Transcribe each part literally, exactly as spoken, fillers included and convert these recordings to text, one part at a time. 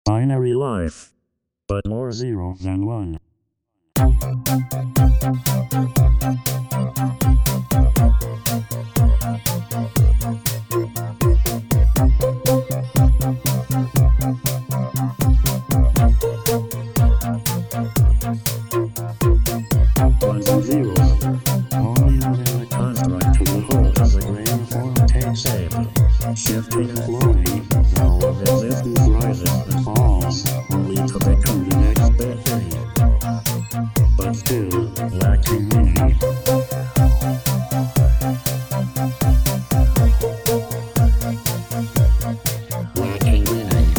Binary life, but more zero than one. Ones and zeros, only within the construct of the whole does a greater form take shape, shifting and flowing, now of existence rises and falls, only to become the next best thing, but still lacking meaning. Lacking meaning.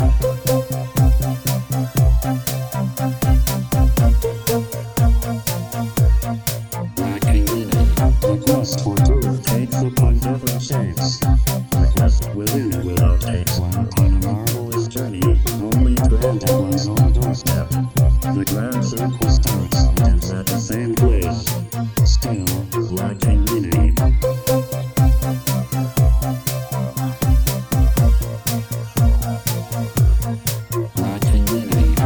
Lacking meaning. The quest for truth takes upon different shapes. The quest within it will outtake one upon a marvelous journey, only to end at one's own doorstep. The grand circle starts and ends at the same place, still lacking meaning. Lacking meaning.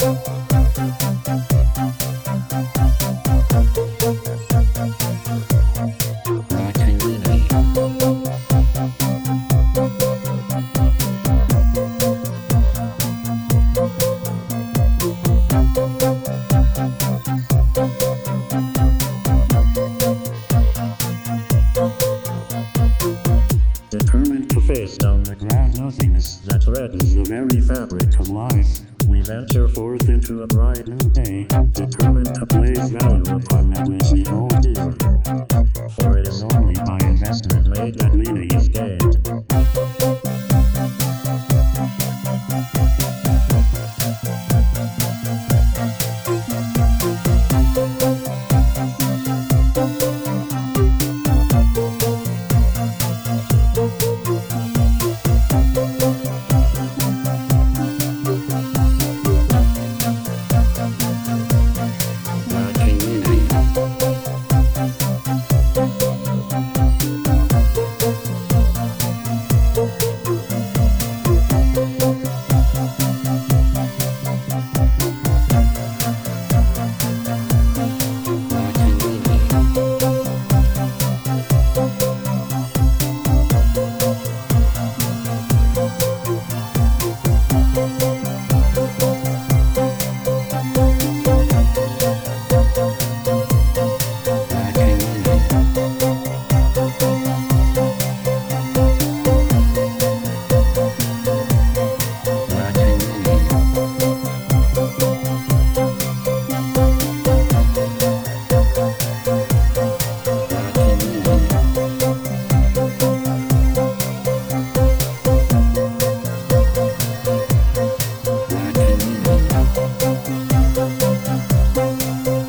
Lacking meaning. Determined to face down the grand nothingness that threatens the very fabric of life, we venture forth into a bright new day, determined to place value upon that which we hold dear. For it is only by investment made that meaning is gained.